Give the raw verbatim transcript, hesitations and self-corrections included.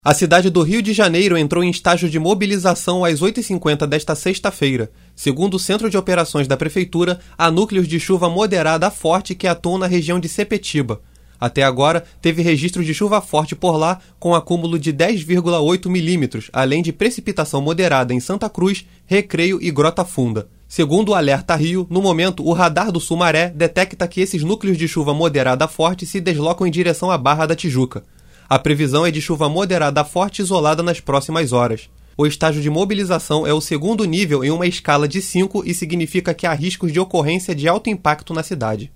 A cidade do Rio de Janeiro entrou em estágio de mobilização às oito e cinquenta desta sexta-feira. Segundo o Centro de Operações da Prefeitura, há núcleos de chuva moderada a forte que atuam na região de Sepetiba. Até agora, teve registro de chuva forte por lá, com acúmulo de dez vírgula oito milímetros, além de precipitação moderada em Santa Cruz, Recreio e Grota Funda. Segundo o Alerta Rio, no momento, o radar do Sumaré detecta que esses núcleos de chuva moderada a forte se deslocam em direção à Barra da Tijuca. A previsão é de chuva moderada a forte isolada nas próximas horas. O estágio de mobilização é o segundo nível em uma escala de cinco e significa que há riscos de ocorrência de alto impacto na cidade.